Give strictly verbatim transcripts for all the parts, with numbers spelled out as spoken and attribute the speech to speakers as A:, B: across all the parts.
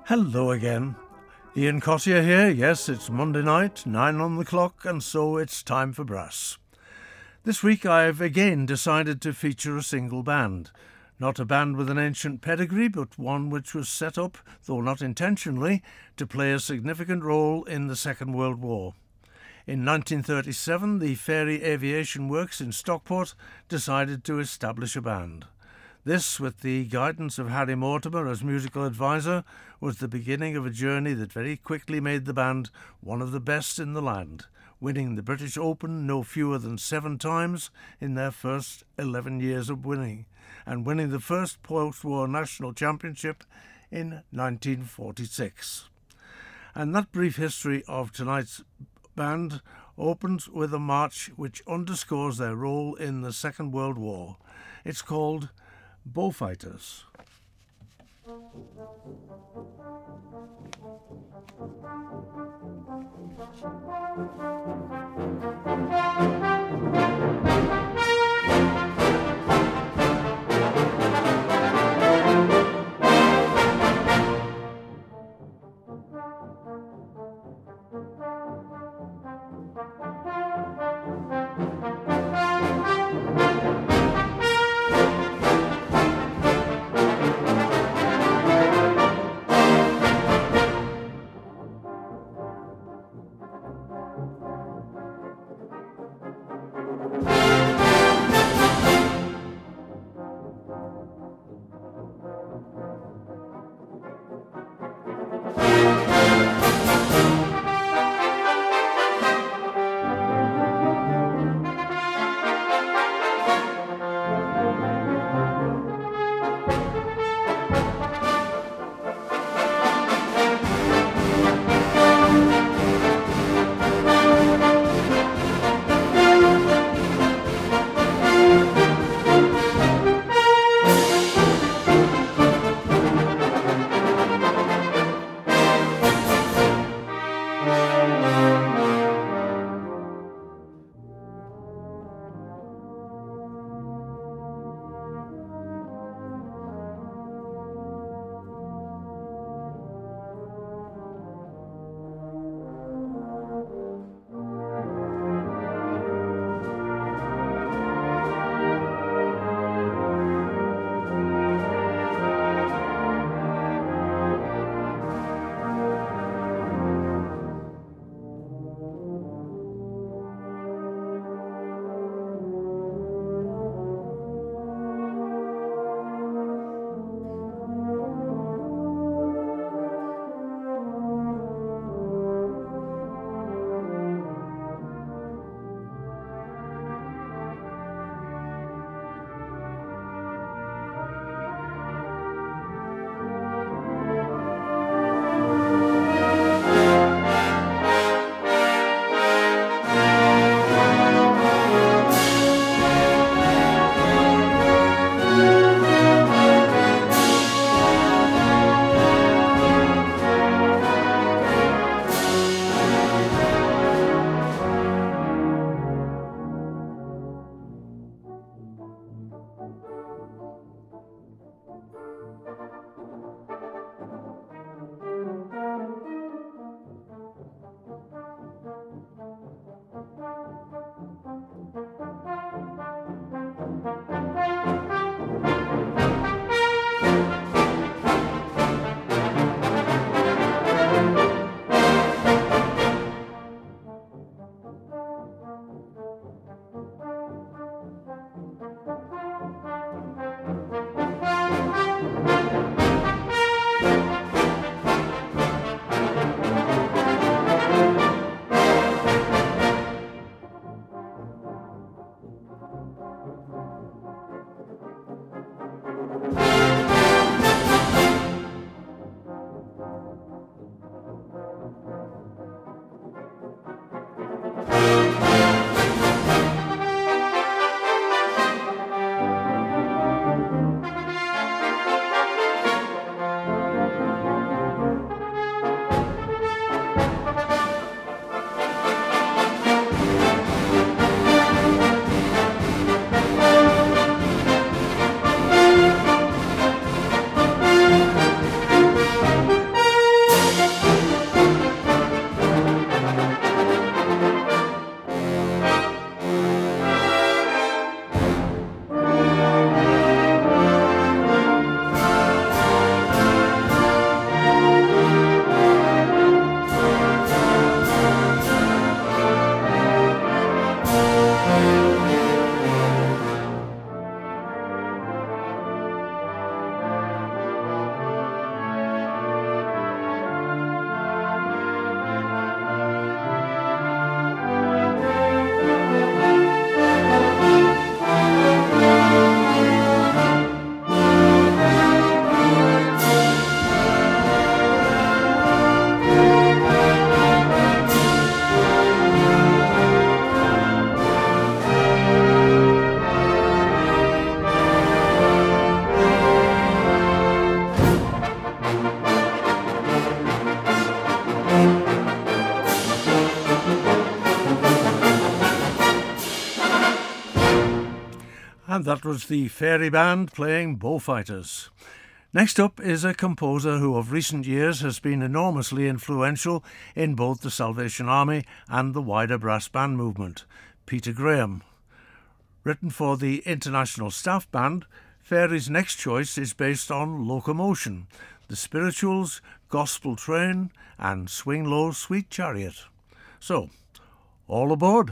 A: Hello again. Ian Cossier here. Yes, it's Monday night, nine on the clock, and so it's time for brass. This week I've again decided to feature a single band. Not a band with an ancient pedigree, but one which was set up, though not intentionally, to play a significant role in the Second World War. In nineteen thirty-seven, the Fairey Aviation Works in Stockport decided to establish a band. This, with the guidance of Harry Mortimer as musical advisor, was the beginning of a journey that very quickly made the band one of the best in the land, winning the British Open no fewer than seven times in their first eleven years of winning, and winning the first post-war national championship in nineteen forty-six. And that brief history of tonight's band opens with a march which underscores their role in the Second World War. It's called Beaufighters. And that was the Fairy Band playing Beaufighters. Next up is a composer who of recent years has been enormously influential in both the Salvation Army and the wider brass band movement, Peter Graham. Written for the International Staff Band, Fairy's next choice is based on Locomotion, The Spirituals, Gospel Train and Swing Low, Sweet Chariot. So, all aboard!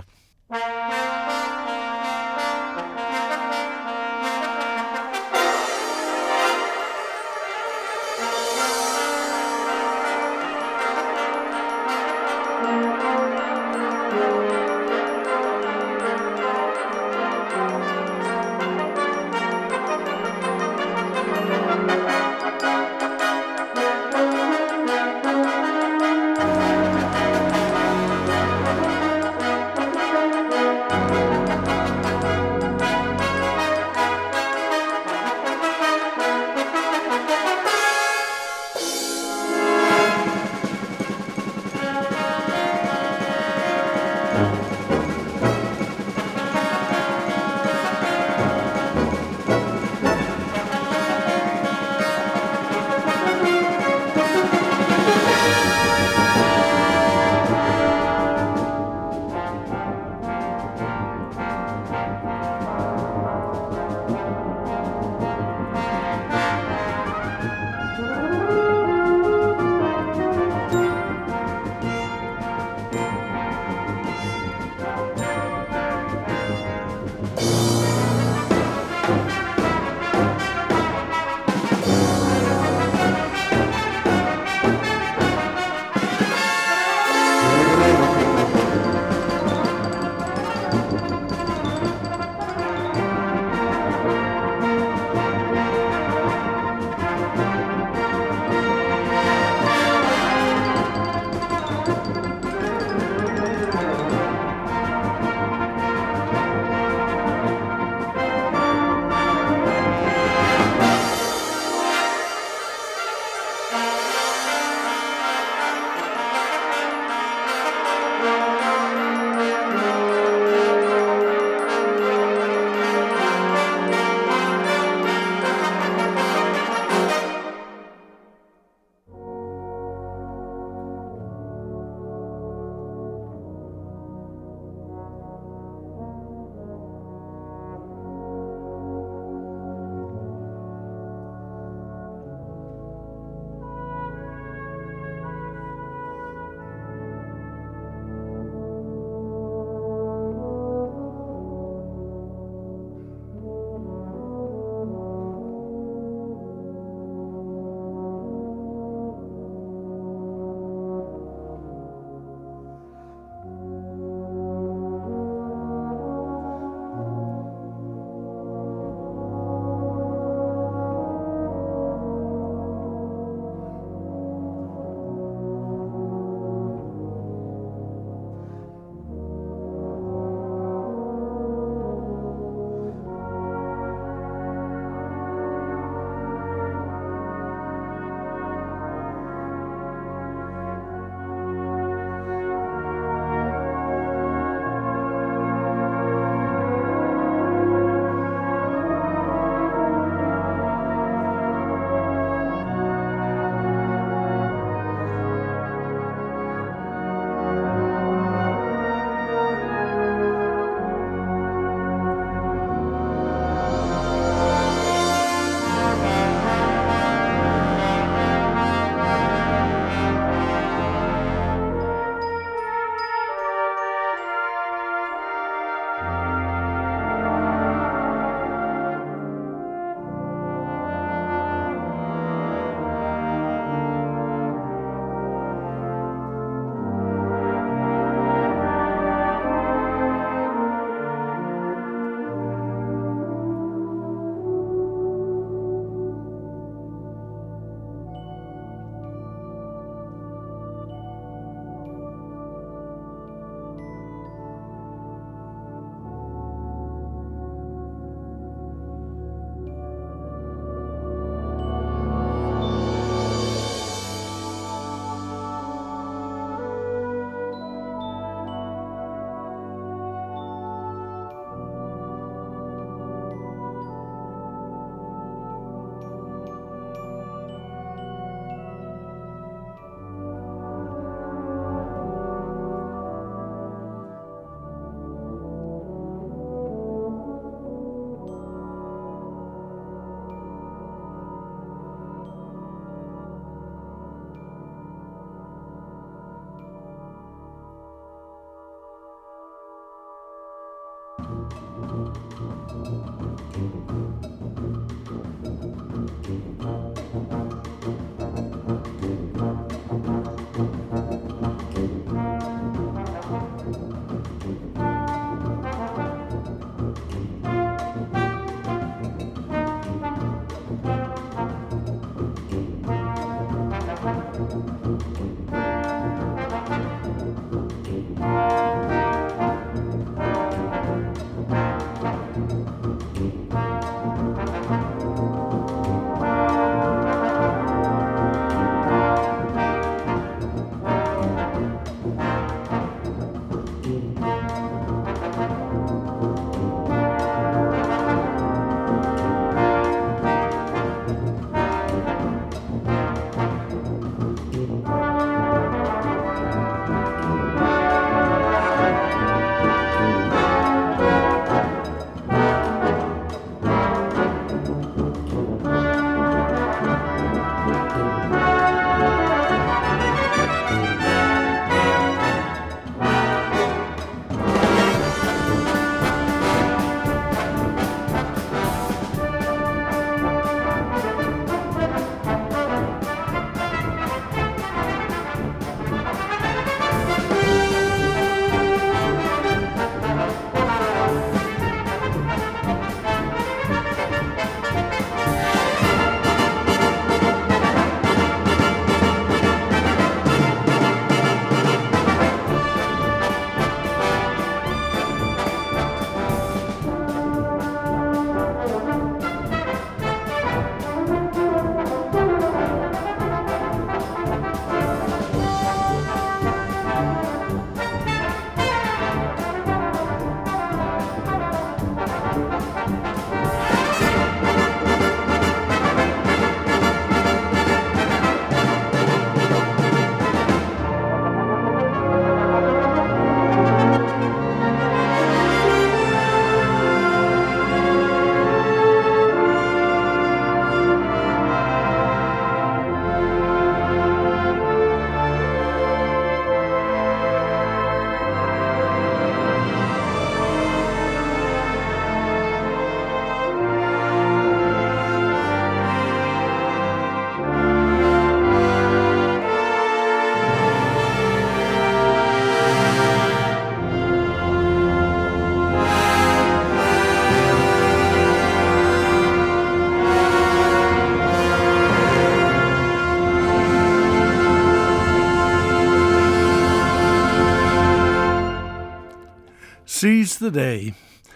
A: Seize the Day.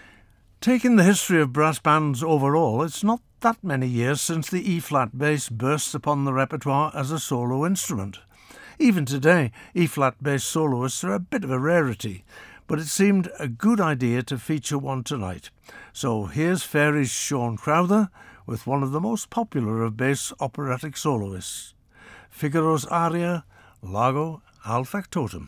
A: Taking the history of brass bands overall, it's not that many years since the E-flat bass burst upon the repertoire as a solo instrument. Even today, E-flat bass soloists are a bit of a rarity, but it seemed a good idea to feature one tonight. So here's Faery's Sean Crowther with one of the most popular of bass operatic soloists, Figaro's aria, Largo al Factotum.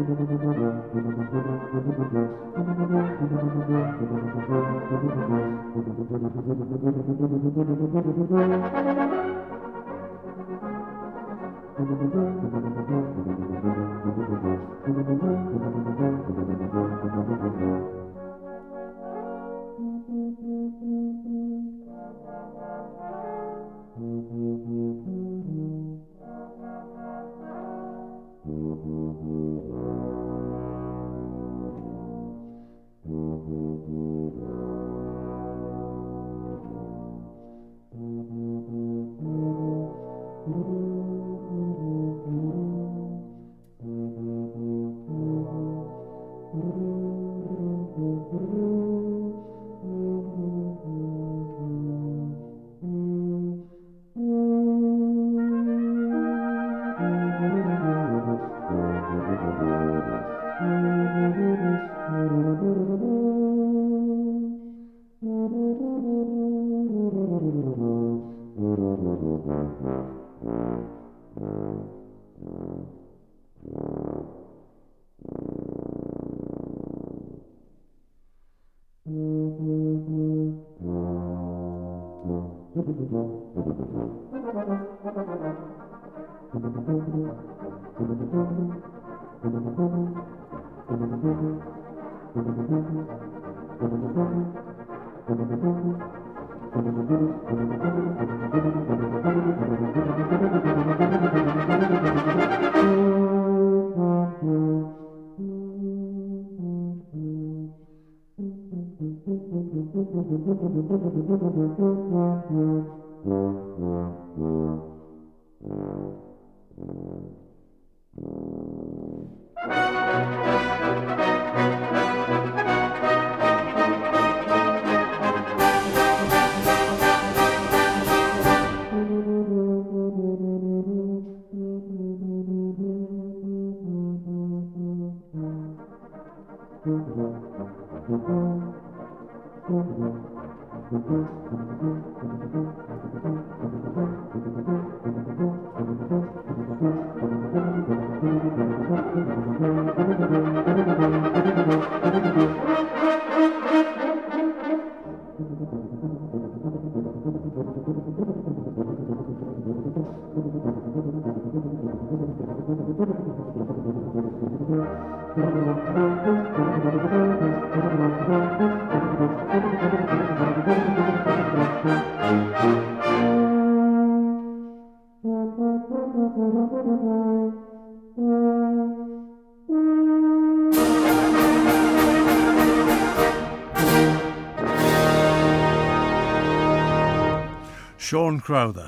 A: Sean Crowther.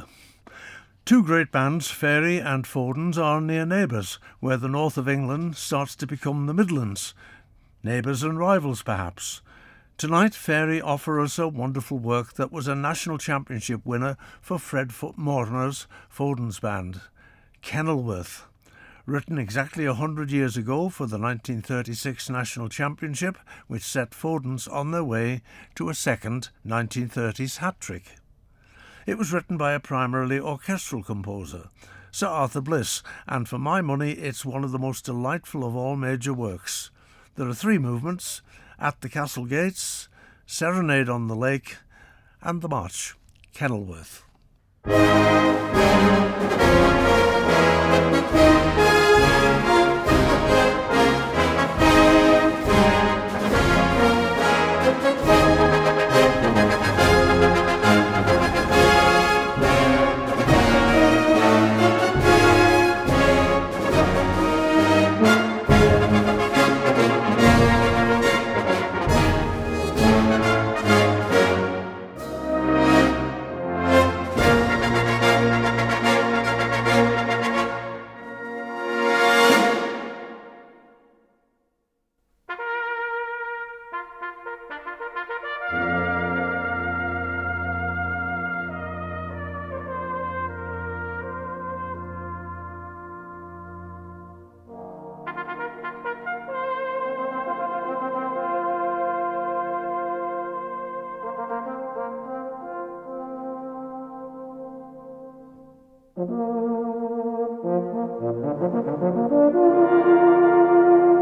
A: Two great bands, Fairey and Fordens, are near neighbours, where the north of England starts to become the Midlands. Neighbours and rivals, perhaps. Tonight, Fairey offer us a wonderful work that was a national championship winner for Fred Mortimer's Fordens band, Kenilworth. Written exactly a hundred years ago for the nineteen thirty-six National Championship, which set Fordens on their way to a second nineteen thirties hat-trick. It was written by a primarily orchestral composer, Sir Arthur Bliss, and for my money it's one of the most delightful of all major works. There are three movements: At the Castle Gates, Serenade on the Lake, and the March, Kenilworth.
B: Thank you.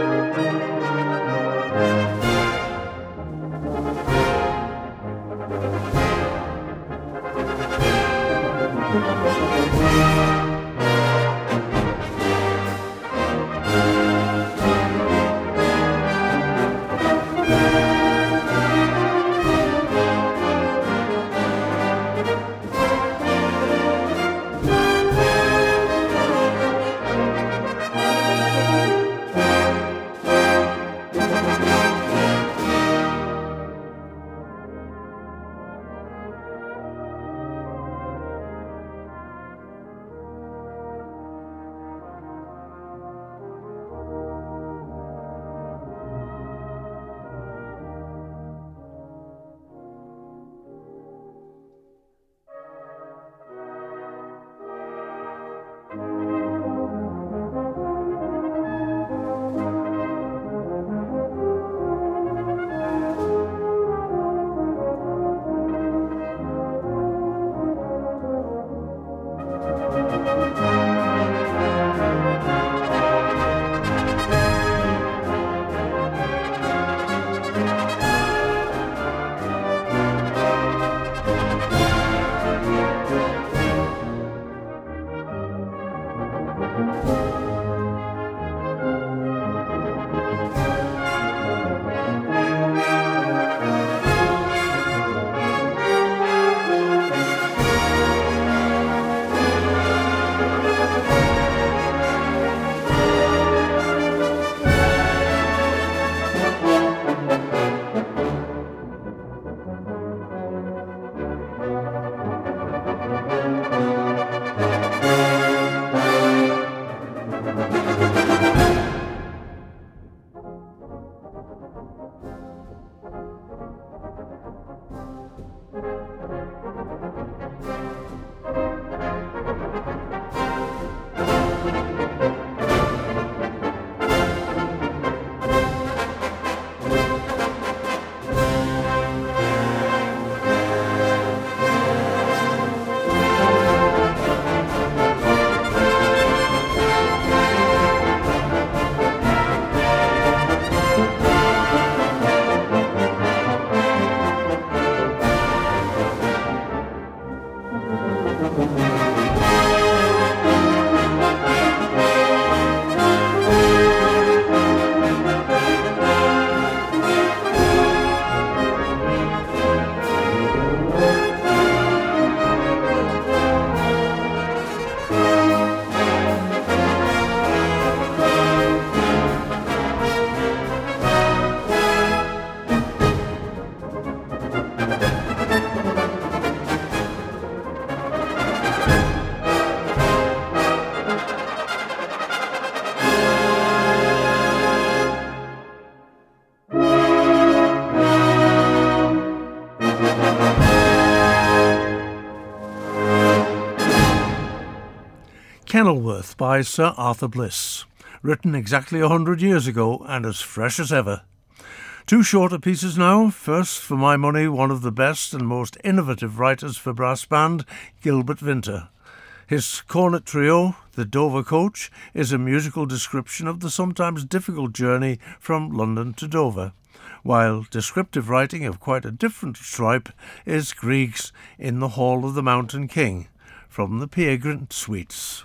A: Kenilworth by Sir Arthur Bliss, written exactly a hundred years ago and as fresh as ever. Two shorter pieces now. First, for my money, one of the best and most innovative writers for brass band, Gilbert Vinter. His cornet trio, The Dover Coach, is a musical description of the sometimes difficult journey from London to Dover, while descriptive writing of quite a different stripe is Grieg's In the Hall of the Mountain King, from the Peer Gynt Suites.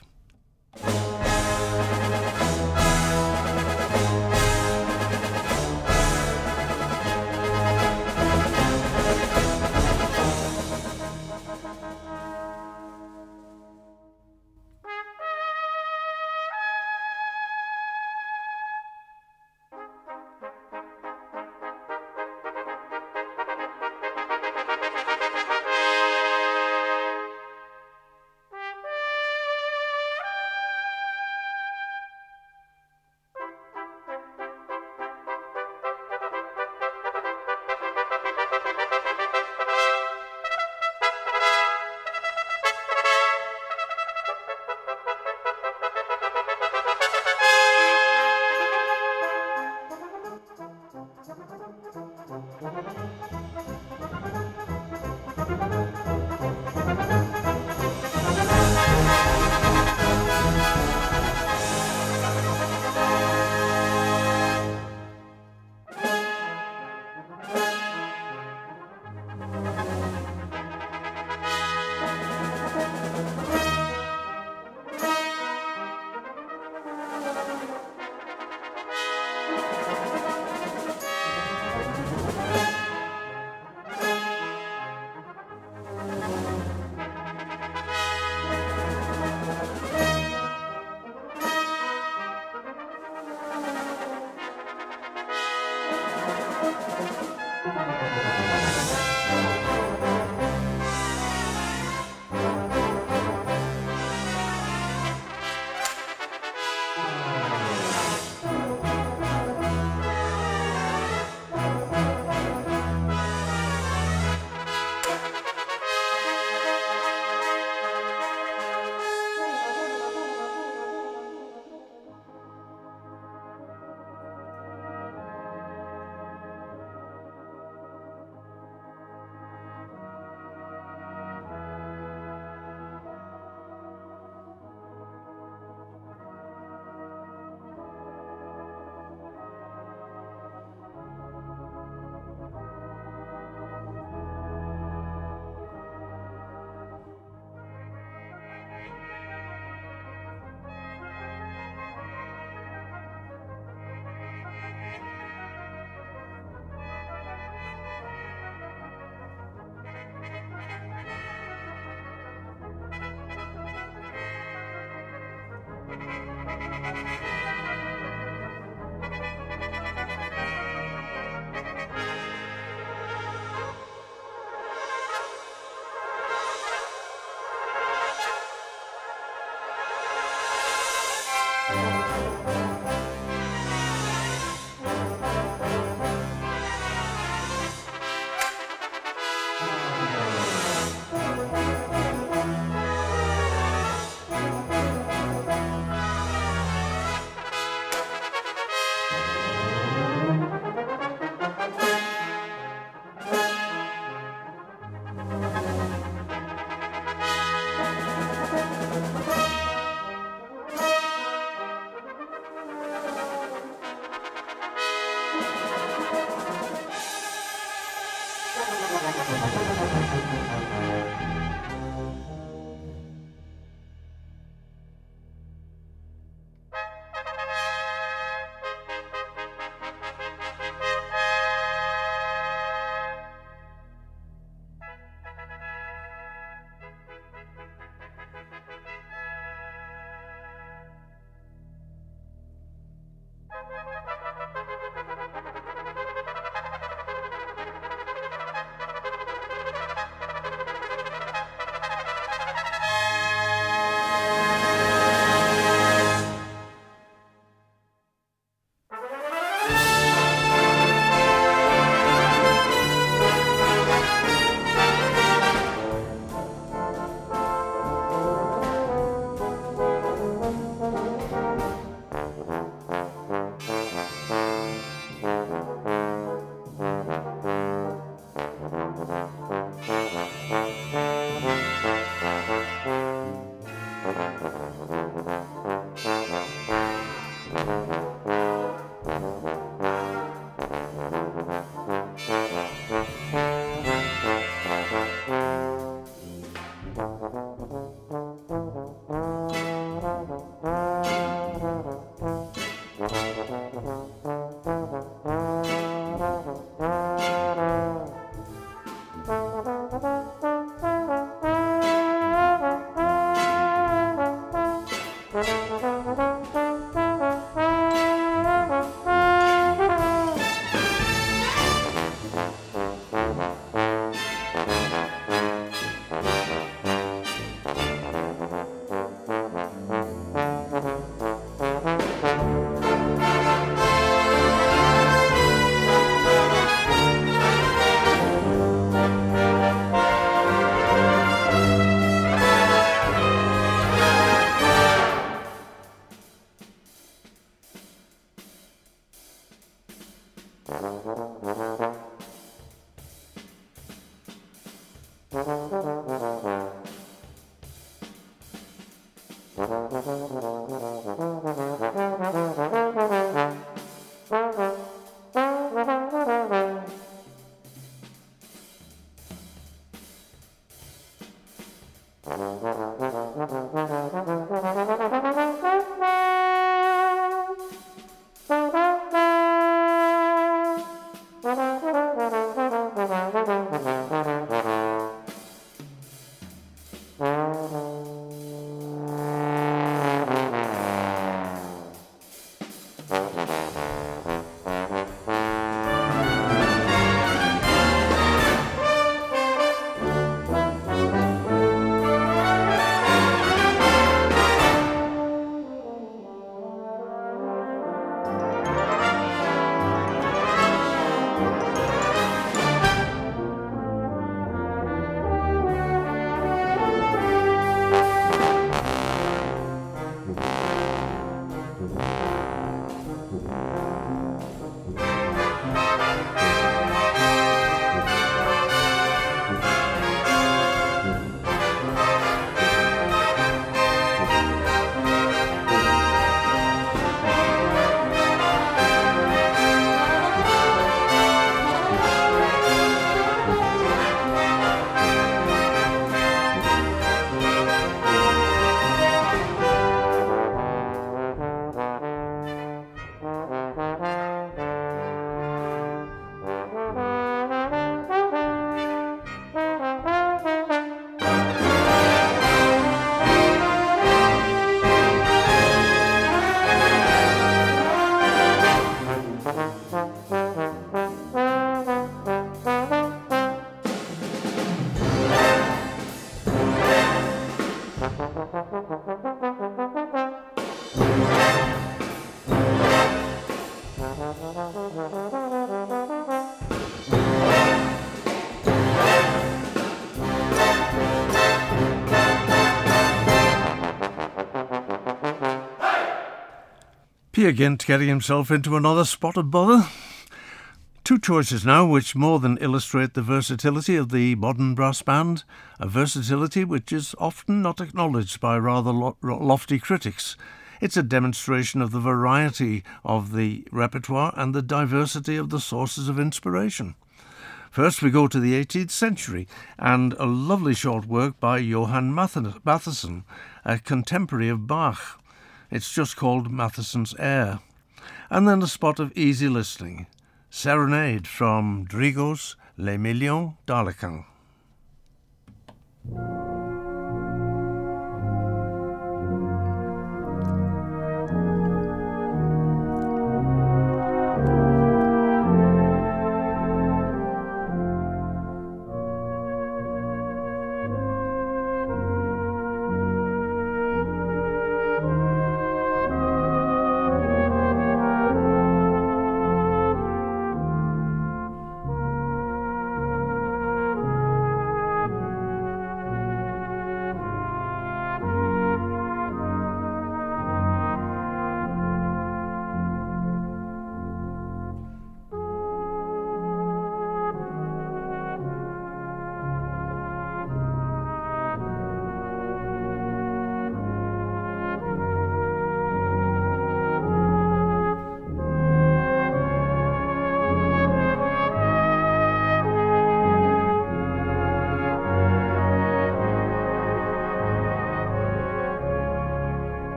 B: Thank you.
A: Peer Gynt getting himself into another spot of bother. Two choices now which more than illustrate the versatility of the modern brass band, a versatility which is often not acknowledged by rather lo- lofty critics. It's a demonstration of the variety of the repertoire and the diversity of the sources of inspiration. First we go to the eighteenth century and a lovely short work by Johann Mattheson, a contemporary of Bach. It's just called Matheson's Air. And then a spot of easy listening. Serenade from Drigo's Les Millions d'Arlequin.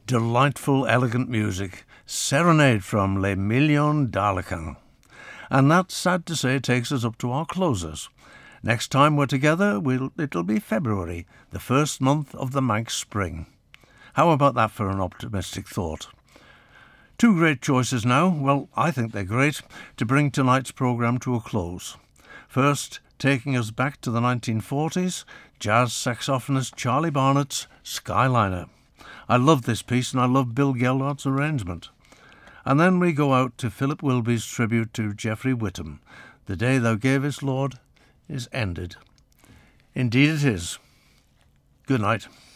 A: delightful, elegant music, Serenade from Les Millions d'Arlequin. And that, sad to say, takes us up to our closers. Next time we're together, we'll, it'll be February, the first month of the Manx spring. How about that for an optimistic thought? Two great choices now, well, I think they're great, to bring tonight's programme to a close. First, taking us back to the nineteen forties, jazz saxophonist Charlie Barnett's Skyliner. I love this piece and I love Bill Geldard's arrangement. And then we go out to Philip Wilby's tribute to Geoffrey Whittam. The day thou gavest, Lord, is ended. Indeed it is. Good night.